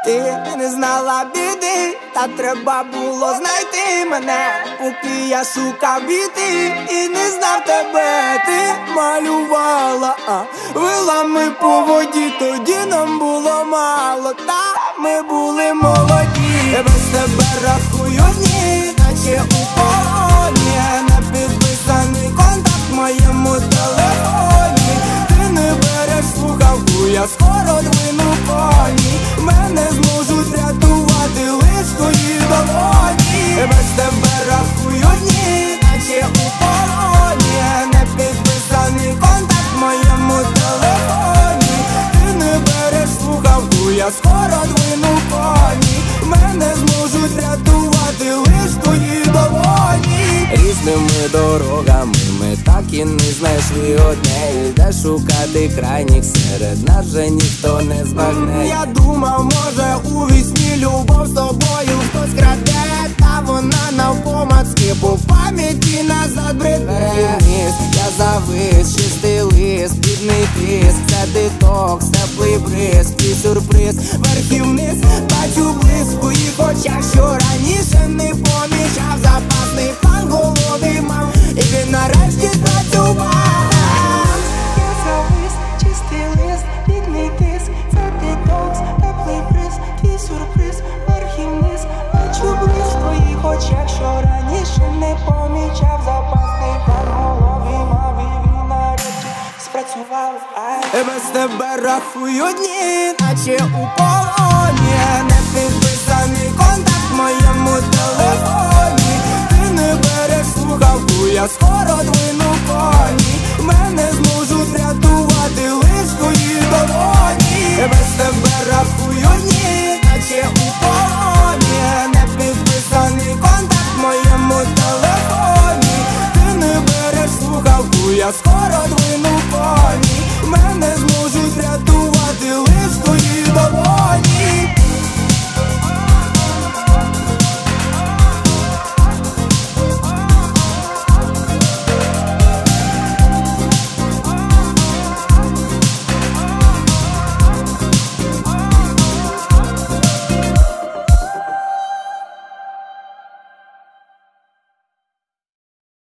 Ти не знала біди, та треба було знайти мене, поки я шукав біди і не знав тебе. Ти малювала вилами по воді, тоді нам було мало, та ми були молоді. Без тебе рахую дні, наче у полоні, не підписаний контакт в моєму телефоні. Ти не береш слухавку, я скоро двину коні. Мене зможуть рятувати лиш твої долоні. Без тебе рахую дні, наче у полоні, не підписаний контакт в моєму телефоні. Ти не береш слухавку, я скоро двину коні. Мене зможуть рятувати лиш твої долоні. Різними дорогами ми так і не знайшли одне, де шукати крайніх, серед нас же ніхто не збагне. Я думав, може у вісні любов з тобою хтось краде, та вона навпомацки по пам'яті назад бреде. Я завис, чистий лист, бідний тиск, це детокс, теплий бриз, твій сюрприз, верхів-вниз, бачу блиск в твоїх очах, що раніше не помічав. Запасний план голови мав, і він нарешті спрацював. Я завис, чистий лист, бідний тиск, це детокс, теплий бриз, твій сюрприз, верхів-вниз, бачу блиск в твоїх очах, що раніше не помічав. Запасний план голови мав, і він нарешті спрацював. Без тебе рахую дні, наче у полоні, не підписаний контакт в моєму телефоні. Ти не береш слухавку, я скоро двину коні. Мене зможуть рятувати лиш твої долоні. Без тебе рахую дні,